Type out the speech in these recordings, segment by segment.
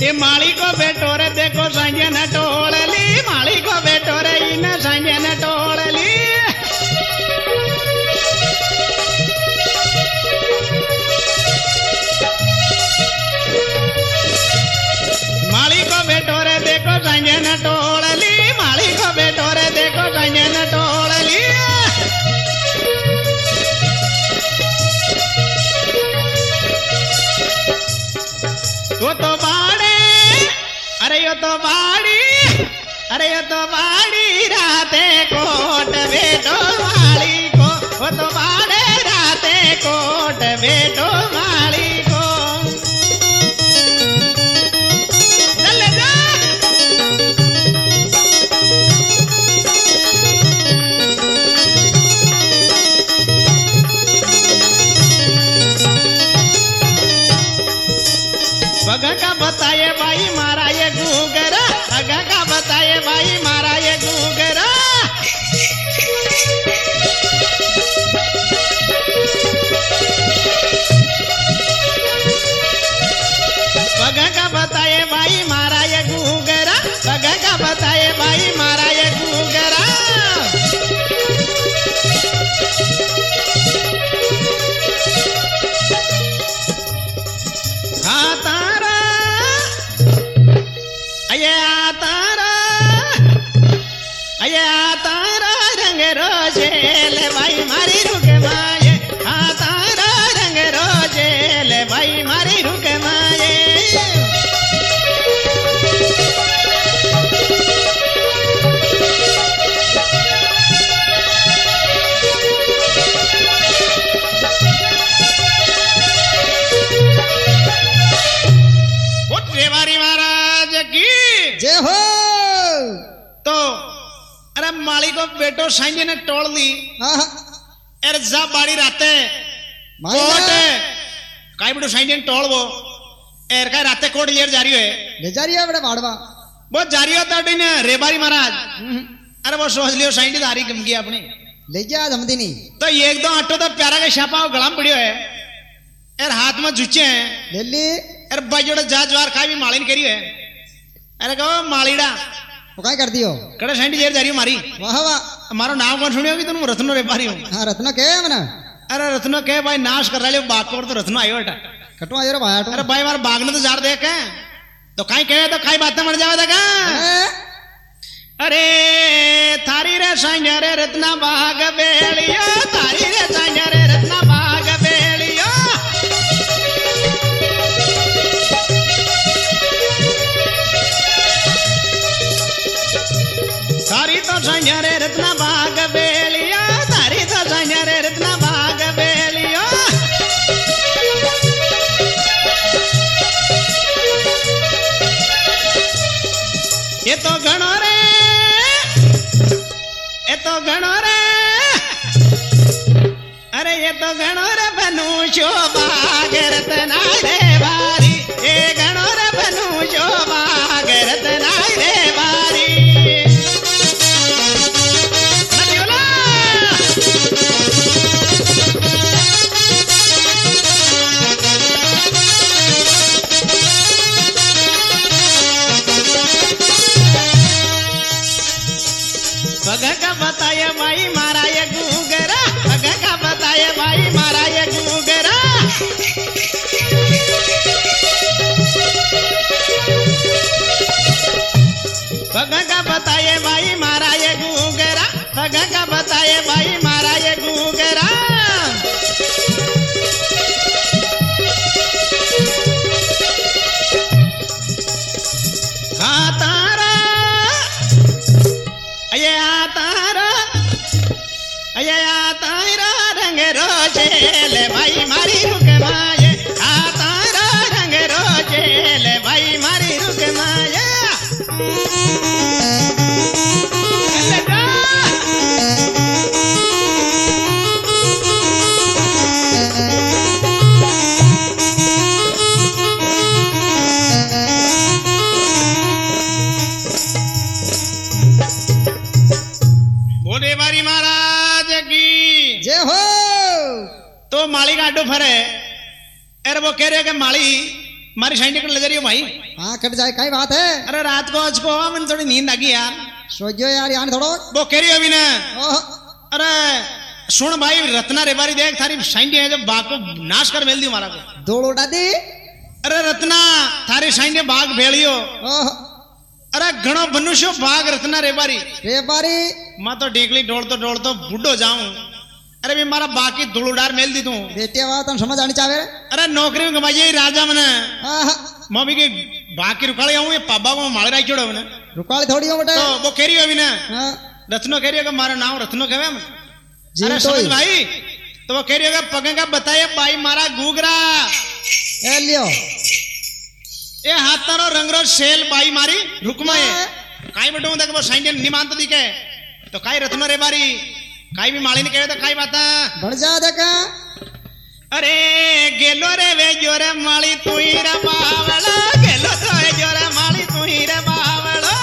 ते माली को बेटो रे देखो संजन टोल ली माली को बेटो रे इन संजन टोल ली माली को बेटो रे देखो संजन टोल ली माली को बेटो रे देखो संजन टोल ली वो तो बाड़े अरे यो तो बाड़ी राते कोट बेटो माली को वो तो बाड़े राते कोट बेटो माली को चले जा पग का बताए भाई मारा ये गुगरा पग का बताए भाई मारा ये गुगरा पग का बताए भाई मारा ये गुगरा पग का बताए भाई मारा ये गुगरा हाँ तारा रंग रोजेल भाई मारी रुक माये हाँ तारा रंग रोजेल भाई मारी रुक माये रेवारी महाराज की जय हो। तो अरे माली को बेटो संजय ने टोल दी अरे जा बाड़ी राते कोट काई बेटो संजय ने टोल वो एर का राते कोट लेर जा रही है ले जा रही है बड़ा बाड़वा वो जा रही होता है रेबारी महाराज अरे वो सोच लियो संजय दारी कम गया अपने ले जा धमदी नहीं तो एक दो आटो तो प्यारा का छापा गलाम पड़ियो है एर हाथ में जुचे हैं ले ली अरे भाई जोड़े जाजवार का भी मालिन करी है अरे कहो मालीड़ा वो काय कर दियो कड़े सेंटी जेर जा रही हो मारी वाह वाह हमारा नाम कौन सुनियो कि तुम रत्नो रे पारी हो हाँ रत्न के मना अरे रत्नो के भाई नाश कर रहे बात को तो रत्नो आयो बेटा कटवा आयो रे भाई आटो अरे भाई मार बागने तो जार देख है तो काई कहे तो काई बातें मर जावे देगा अरे थारी रे संजय रे रत्ना बाग बेलियो थारी रे संजय रे रत्ना बाग बेलियो तारी तो संजय रे रत्ना बाग बेलिया तारी तो संजय रे रत्ना बाग बेलियो ये तो गणो रे अरे ये तो गणो रे बनूशो बाग रत्ना रे बारी ये गणो रे बनूशो बाग रत्ना रे बारी पग का बताया भाई मारा ये गुगरा पग का बताया भाई मारा ये गुगरा पग का बताया भाई मारा ये गुगरा पग का बताया भाई मारा ये गुगरा हाँ तारा तारा रंग रोजेल भाई मारी रुक माये आ तारा रंग रोजेल भाई मारी रुक माये बोले बारी महाराज की जय हो। तो माली का अड्डो फरे एर वो कह रहे कि माली मारी साइड कर ले जा रही हो भाई। हाँ कट जाए कई बात है। अरे रात को आज को मैंने थोड़ी नींद आ गई यार। सोचो यार यार थोड़ो वो कह रही हो अभी ना। ओह अरे सुन भाई रत्ना रे बारी देख थारी साइंड है जब बाग को नाश कर मेल दी मारा को दौड़ उड़ा दी। अरे रत्ना थारी साइंड बाग भेलियो। ओह अरे घणो मनुष्य बाग रत्ना रे बारी मैं तो डेकली डोल तो बुढ़ो जाऊं। अरे भी मारा बाकी धुलुडार मेल दी तू बेटिया बात हम समझ आनी चाहे। अरे नौकरी में कमाई राजा मने मम्मी के बाकी रुकाले आऊं ये पाबा को मारे राई छोड़ो मने रुकाले थोड़ी हो बेटा। तो वो कह रही हो अभी ना रत्नो कह रही हो कि मारा नाम रत्नो कहवे हम। अरे समझ भाई तो वो कह रही हो कि पगेगा बताए भाई मारा गुगरा ए लियो ए हाथारो रंगरो सेल बाई मारी रुकमा है काई बटो देख वो साइंडियन निमांत दिखे तो काई रत्नो रे बारी काई भी माली ने कहे तो काई बाता बढ़ जा देखा। अरे गेलो रे वे जोरे माली तू ही रे बावला गेलो तो वे जोरे माली तू ही रे बावला।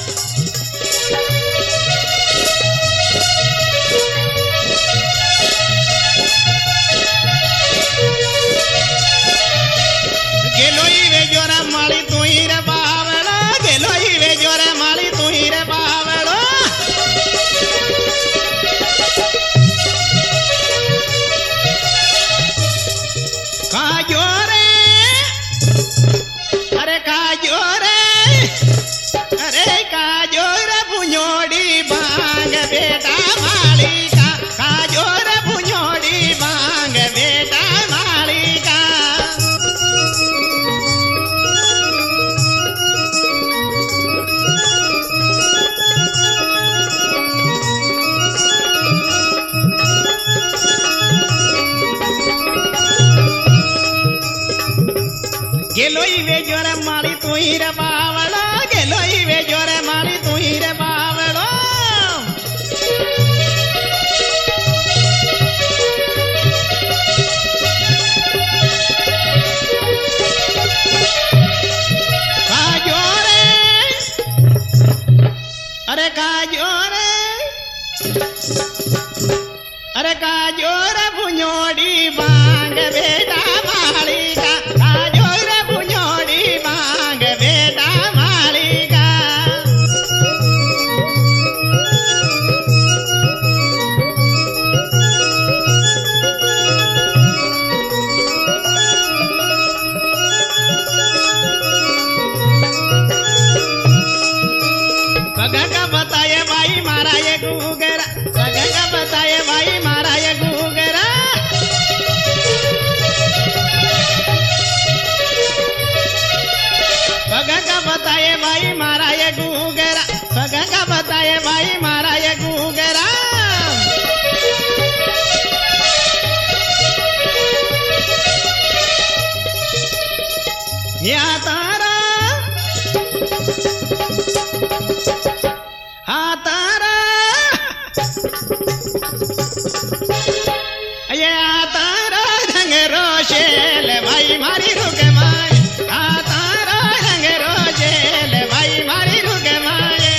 गेलो ही वे जोरे माली तू ही रे बावला गेलो ही वे जोरे माली तू ही रे बावला। काजो रे अरे काजो रे अरे काजो रे बुझोड़ी बांग बेटा माली का काजो रे बुझोड़ी बांग बेटा माली का। गेलो ही वे जोरे माली तू ही रे बावलो गेलो ही वे जोरे माली तू ही रे बावलो। काजो रे अरे काजो रे अरे काजो रे बुझोड़ी बांग बेटा माली का काजो रे बुझोड़ी बांग बेटा माली का। पगा का बताए भाई मारा ये गुगरा पगा का बताए भाई मारा ये गुगरा। पगा का बताए भाई मारा ये गुगरा पगा का बताए भाई मारा ये गुगरा। या तारा हाँ तारा ये तारा रंग रोशेल भाई मारी रुक माए हाँ तारा रंग रोशेल भाई मारी रुक माए।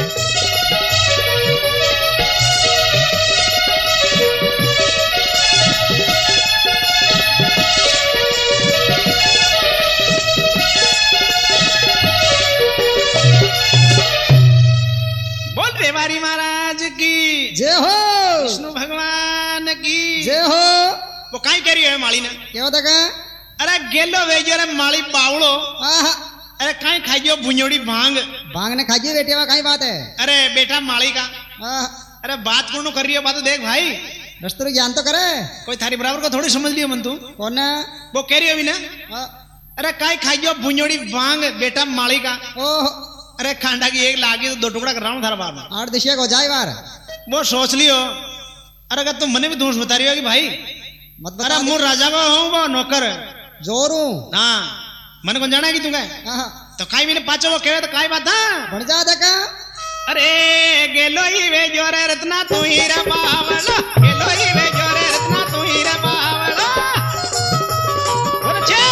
बोल रे बारी महाराज की जय हो विष्णु भगवान की जय हो। वो काई कह रही है माली ने क्या देखा। अरे गेलो वे जोरे माली बावड़ो अरे काई खाइयो बुझोड़ी भांग भांग ने खाजी बेटिया कई बात है। अरे बेटा माली का अरे बात कौन कर रही है बात देख भाई दस्तूर ज्ञान तो करे कोई थारी बराबर को थोड़ी समझ लियो मन तू कौन वो कह रही है अभी ना। अरे काई खाइयो बुझोड़ी भांग बेटा माली का। ओह अरे खांडा की एक लागी तो 2 टुकड़ा कर रहा हूँ थारा बार में 8 दिशा को जाए बार वो सोच लियो। अरे अगर तुम मने भी दोष बता रही हो कि भाई मत अरे मुझ राजा को हूँ वो नौकर जोरू हाँ मन को जाना है कि तुम तो काई मैंने पाचो वो कहे तो काई बात था बढ़ जा देखा। अरे गेलो ही वे जोरे रत्ना तू ही रे बावला गेलो ही वे जोरे रत्ना तू ही रे बावला। बोल अच्छे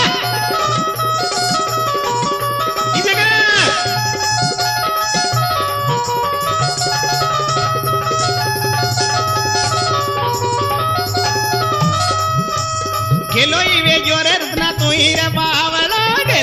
इस जगह गेलो ही वे जोरे रत्ना तू ही रे बावला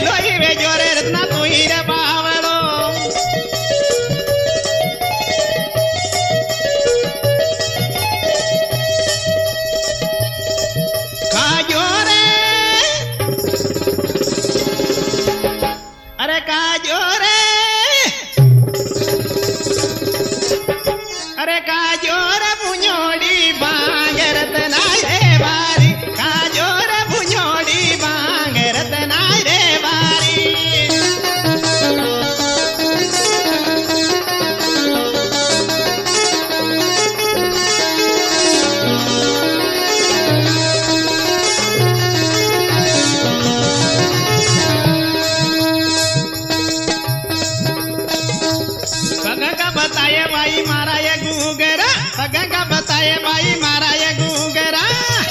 बताए भाई मारा ये घूंघरा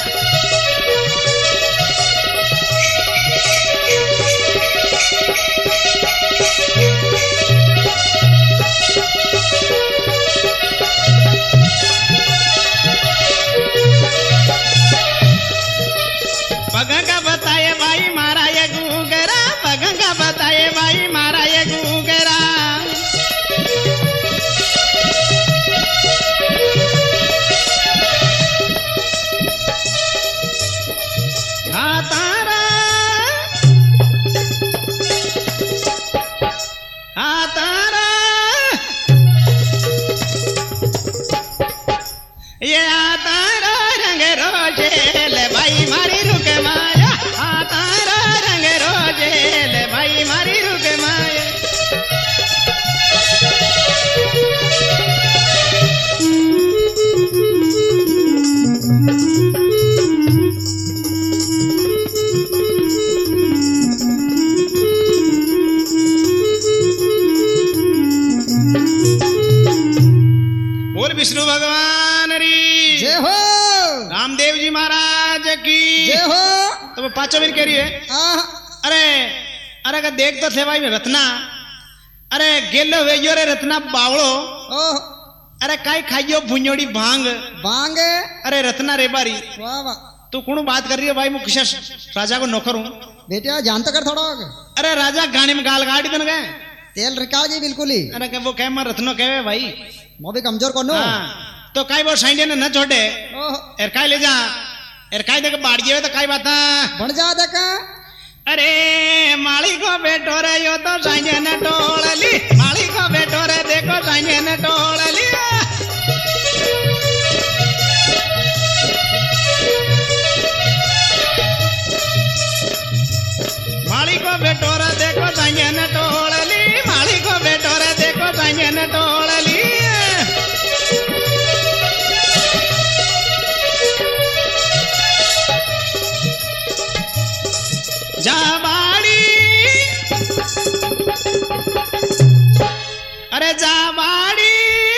पगंगा बताए भाई मारा ये घूंघरा पगंगा बताए भाई मारा ये घूंघरा हाँ तारा हाँ तारा ये तारा रंग रोजे ले भाई मारी रुक माया हाँ तारा रंग रोजे ले भाई मारी रुक माया बोल विष्णु भगवान री जय हो रामदेव जी महाराज की जय हो तो वो पांचों मिनट कह रही है अरे अरे का देख तो थे भाई मैं रत्ना अरे गेलो वे यो रे रत्ना बावड़ो ओह अरे काई खाइयो भुंजोड़ी भांग बांग अरे रत्ना रे बारी वाह वाह तू कौन बात कर रही है भाई मैं किसी राजा को नौकर हूँ बेटिया जान तो कर थोड़ा अरे राजा गाने में गाल गाड़ी बन गए तेल रिका जी बिल्कुल ही अरे वो कह मैं रत्नो कहे भाई मैं भी कमजोर कौन हूँ हाँ तो काई वो साइंडिया ने न छोड़े ओह एर काई ले जा एर काई देख बाढ़ गए तो काई बात बन जा देखा अरे माली को बेटो रे यो तो साइंडिया ने टोड़ली माली को बेटो रे देखो साइंडिया ने टोड़ली माली को बेटो रे देखो साइंडिया ने टोड़ली माली को बेटो रे देखो साइंडिया ने टोड़ली जाबाड़ी अरे जाबाड़ी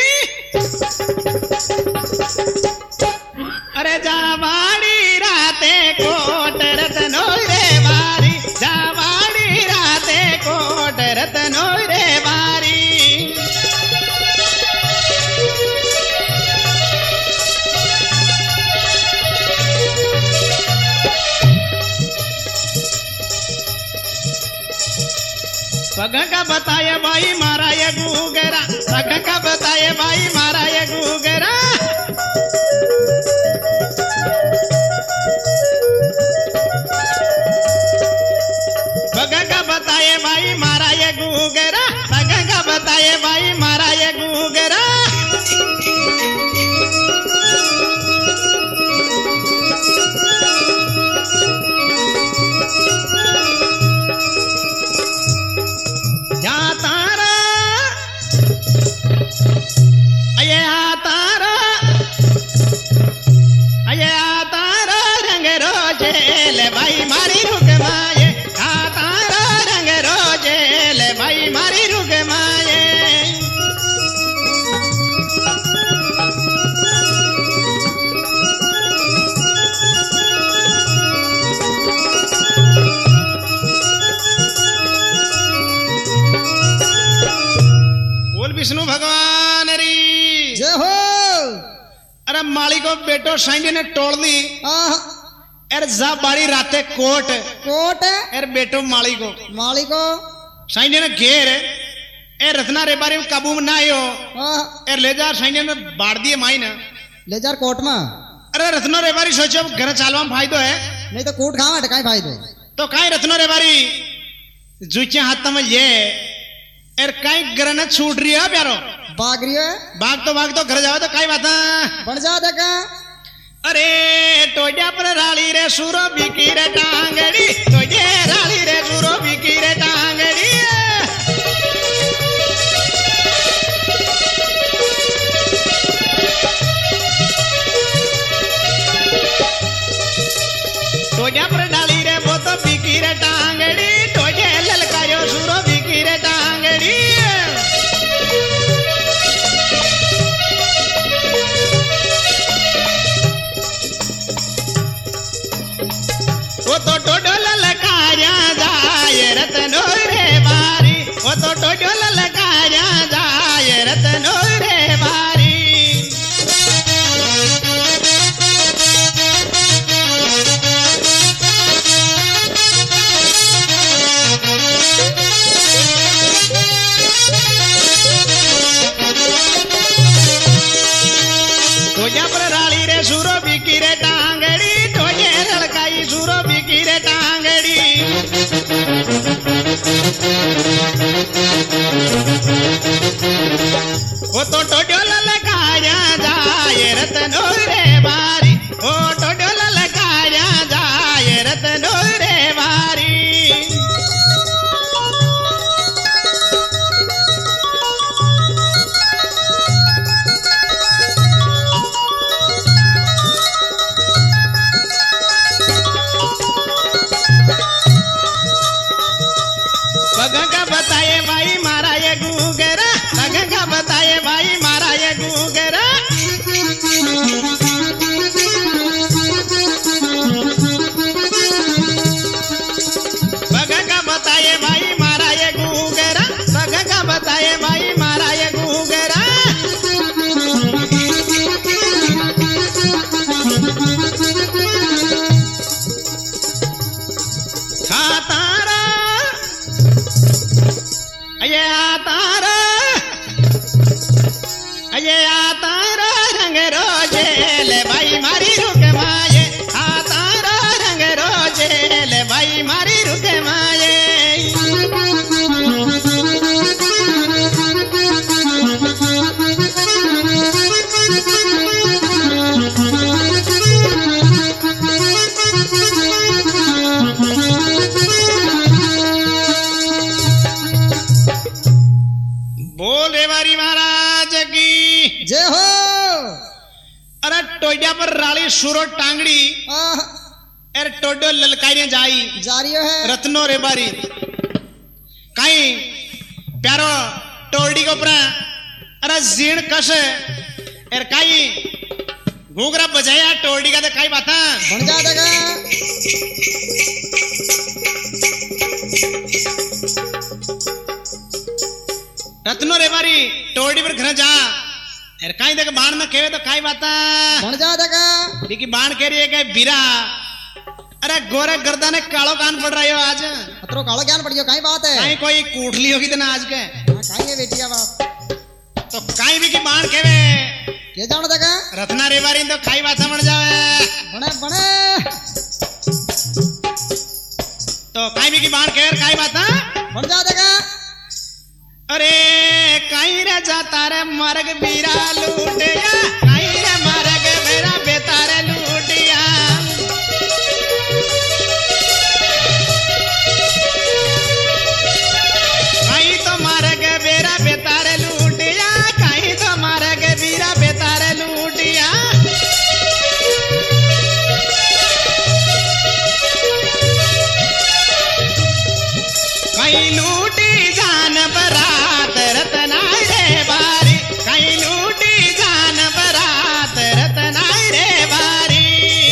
अरे जाबाड़ी राते कोट रतनो रे बारी जाबाड़ी राते कोट रतनो रे बारी पगं का बताए भाई मारा ये घूंघरा पगं का बताए भाई मारा ये घूंघरा पगं का बताए भाई मारा ये घूंघरा पगं का बताए भाई मारा ये घूंघरा भाई मारी रुक माये तारा रंग रोजे ले भाई मारी रुक माये बोल विष्णु भगवान री जय हो अरे माली को बेटो साइंडी ने तोड़ दी एर जा बाड़ी राते कोट कोट एर बेटो माली को साइंडी ने घेर ए रत्ना रे बारे में काबू में ना आयो एर ले जा साइंडी ने बाढ़ दिए माई ना ले जा कोट में अरे रत्नो रे बारी सोचो घर चालवा में फायदो है नहीं तो कोट खावा काई फायदो तो काई रत्नो रे बारी जुचे हाथ में ये एर काई घर न छूट रही है प्यारो भाग रही है भाग तो घर जाओ तो काई बात बन जा देखा अरे टोजा पर राली रे सूरो बिकी रे टांगड़ी टोजे राली रे सूरो बिकी रे टांगड़ी टोजा पर डाली रे वो तो बिकी रे टांगड़ी टोजे ललकायो सूरो बिकी रे टांगड़ी पग का बताए भाई मारा ये गुगरा पग का बताए भाई मारा ये गुगरा पग का बताए भाई मारा ये गुगरा पग का बताए भाई मारा ये गुगरा खातारा ये आतारा रंग रोजे ले भाई मारी रुक माये आतारा रंग रोजे ले भाई मारी रुक माये बोल रे बारी महाराज की जय हो। अरे टोडिया पर राली सुरो टांगड़ी आह, अरे टोडो ललकारियां जाई जारियो है। रत्नो रे बारी काई प्यारो टोडी को ऊपर अरे जीण कस अरे काई घूगरा बजाया टोडी का तो काई बाता बन जा देगा। रत्नो रे बारी टोडी पर घर जा अरे काई देख बाण में केवे तो काई बाता बन जा देगा। देखी बाण कह रही है कि बीरा अरे गोरे गर्दा ने कालो कान पड़ रही हो आज अतरो कालो ज्ञान पड़ियो काई बात है। काई कोई कूटली होगी तना आज के हाँ, काई है बेटिया बाप तो काई भी की बाण केवे के जान देगा। रत्ना रे बारी तो काई बात समझ जावे बने बने तो काई भी की बाण केर काई बात बन जा देगा। अरे काई रे जाता रे मरग बीरा लूटिया काई रे मरग मेरा बेतारे लूटिया काई तो मरग बेरा बेतारे लूटिया काई तो मरग बीरा बेतारे लूटिया काई लूटी जान बरात रतना रे बारी काई लूटी जान बरात रतना रे बारी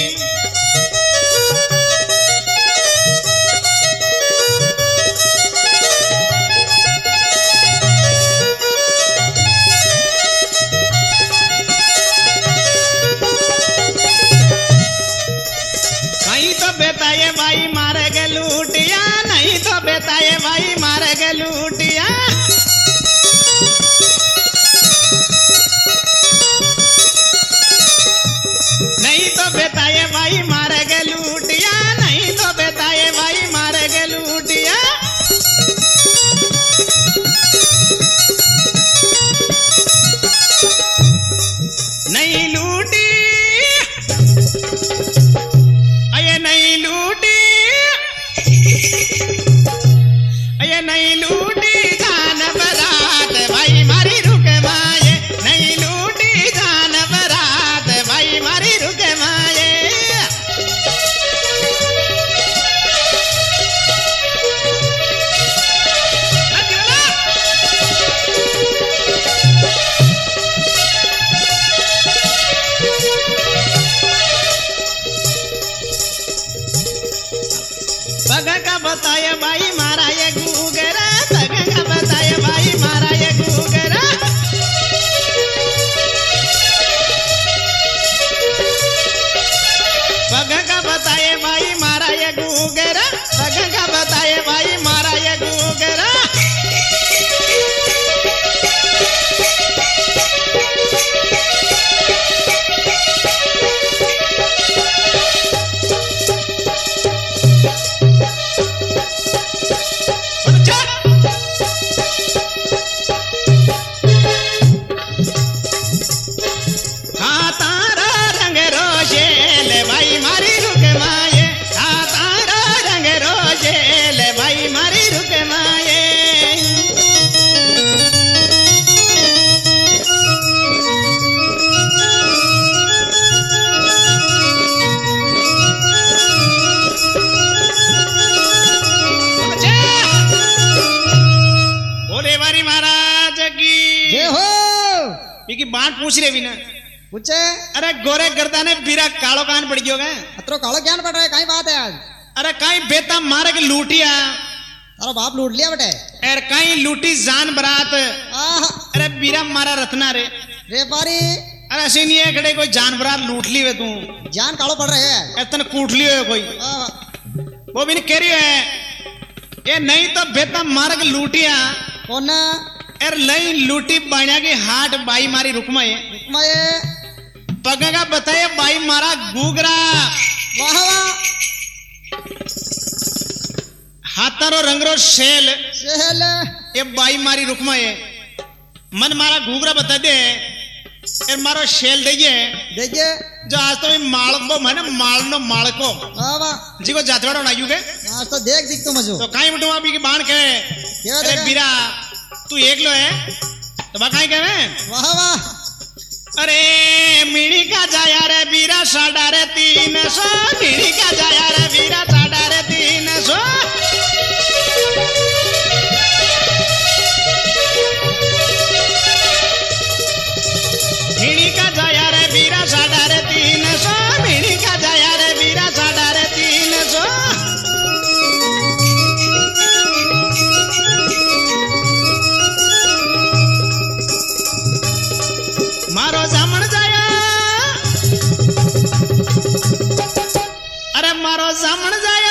काई तो बेताए भाई मारे गे लूटिया नहीं तो बेताए भाई मारे गे लूटिया नहीं तो बेताए भाई मारे गे लूटिया नहीं तो बेताए भाई मारे गे लूटिया नहीं लूटी अये नहीं लूटी अये नहीं लूटी जान बरात भाई मारी रुक माये नहीं लूटी जान बरात भाई मारी रुक माये पग का बताया भाई मारा ये गुगरा पग का बताया भाई मारा ये गुगरा पग का बताया भाई मारा ये गुगरा पग का बताया भाई मारा ये गुगरा बीकी बात पूछ रहे भी ना पूछे अरे गोरे गर्दा ने बीरा कालो कान पड़ गयो गए अतरो कालो ज्ञान पड़ रहा है कहीं बात है आज अरे कहीं बेटा मारे के लूटिया तारो बाप लूट लिया बेटे अरे कहीं लूटी जान बरात अरे बीरा मारा रत्ना रे रे पारी अरे ऐसे नहीं है कड़े कोई जानवर लूट ली वे तू जान कालो पड़ रहे है तन कूट लियो कोई वो भी नहीं कह रही है ये नहीं तो बेटा मार के लूटिया कौन एर लई लूटी बाणिया की हाट बाई मारी रुकमाए पगेगा बताए बाई मारा गुगरा वाह वाह हाथारो रंगरो शेल शेल ये बाई मारी रुकमाए मन मारा गुगरा बता दे एर मारो शेल दइए देखिए जो आज तो मालको मैंने मालनो मालको जी को जातवाड़ा बनायू के आज तो देख दिख तो मजो तो काई बटुआ भी की बाण के अरे बीरा तू एक लो है तो बा काई कहे वाह वाह अरे मीणी का जाया रे बीरा 350 मीणी का जाया रे बीरा 350 मीणी का जाया रे बीरा 350 मीणी का जाया रे बीरा 350 मारो जामन जाया अरे मारो जामन जाया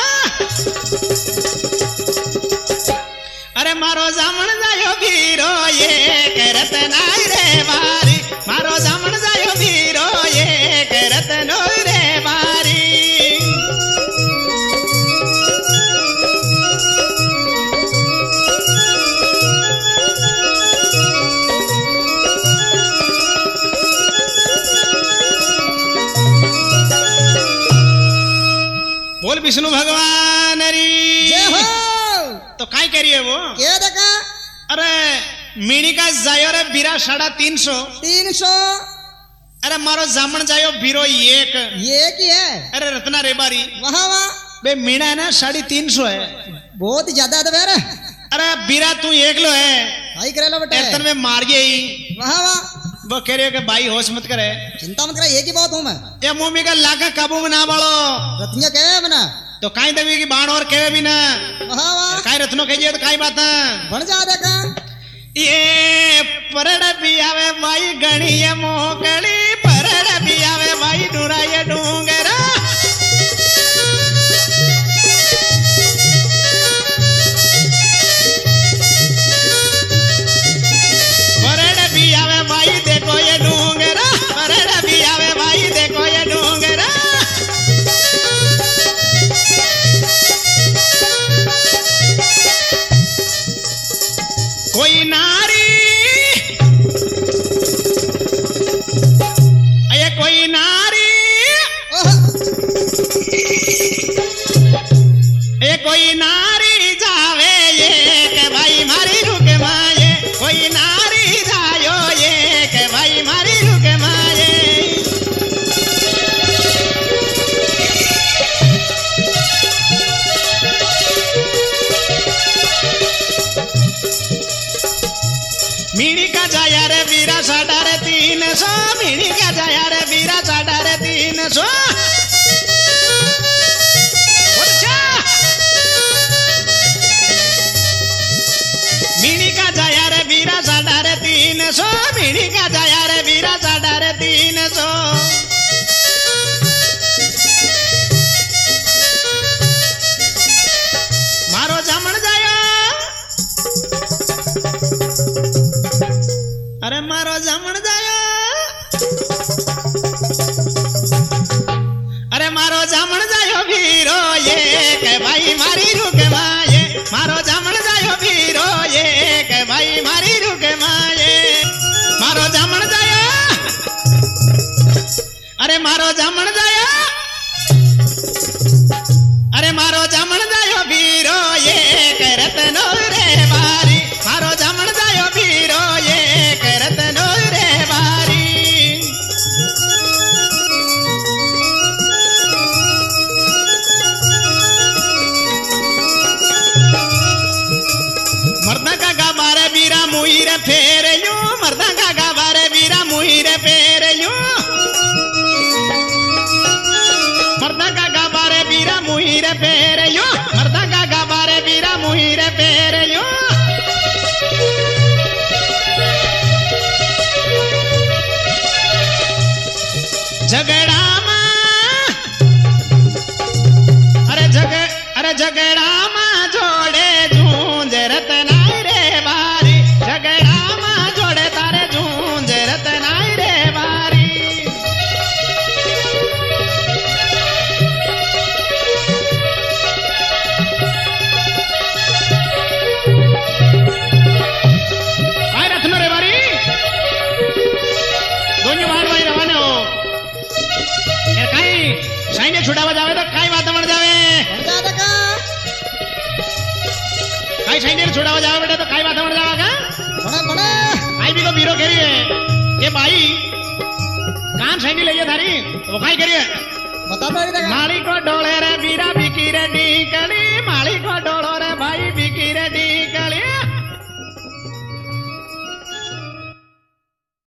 अरे मारो जामन जायो भीरो ये करत नाई रे बारी मारो जामन जायो भीरो ये करत नोई रे बारी बोल विष्णु भगवान री जय हो तो काय कह रही है वो क्या देखा अरे मीणी का जायो रे बीरा 350 300 अरे मारो जामन जायो बीरो एक ये की है अरे रत्ना रे बारी वाह वाह बे मीणा है ना 350 है बहुत ज्यादा है तो बेर अरे बीरा तू एक लो है भाई करे लो बेटे एतन में मार गई वाह वाह वो कह रही है कि भाई होश मत करे चिंता मत करे एक ही बहुत हूँ मैं ये मुंह का लागा काबू में ना बाड़ो रत्निया कहे मना तो काई दबी की बाण और कहे भी ना वाह वाह काई रत्नो कहिए तो काई बात बन जा देखा ये परड़ भी आवे भाई गणी ये मोकड़ी परड़ भी आवे भाई डूरा ये डूंगरा परड़ भी आवे भाई देखो ये डूंगरा परड़ भी आवे भाई देखो ये डूंगरा कोई नारी अये कोई नारी ये कोई नारी जावे ये के भाई मारी रुक माये कोई नारी जायो ये के भाई मारी रुक माये मीणी का जाया रे बीरा 350 मीणी का जाया रे बीरा 350 मीणी का जाया रे बीरा 350 मीणी का जाया रे बीरा 350 मारो जामन जाया अरे मारो जामन जाया अरे मारो जामन जायो भीरो ये के भाई मारी रुक माये मारो जामन जायो भीरो ये के भाई पेरियो झगड़ा अरे झगड़ा में जोड़े झूंझ रतनाई रे बारी झगड़ा में जोड़े तारे झूंझ रतनाई रे बारी काय रथ में रे बारी दोनों बार भाई रवाने हो यार काय साइने छुड़ावा जावे तो काय वातावरण जावे काय साइने छुड़ावा जावे बेटा तो काय वातावरण जावा का बड़ा बड़ा आई भी को बीरो करी है ये भाई कान साइने ले थारी वो काय करी है बता दो इधर माली को डोले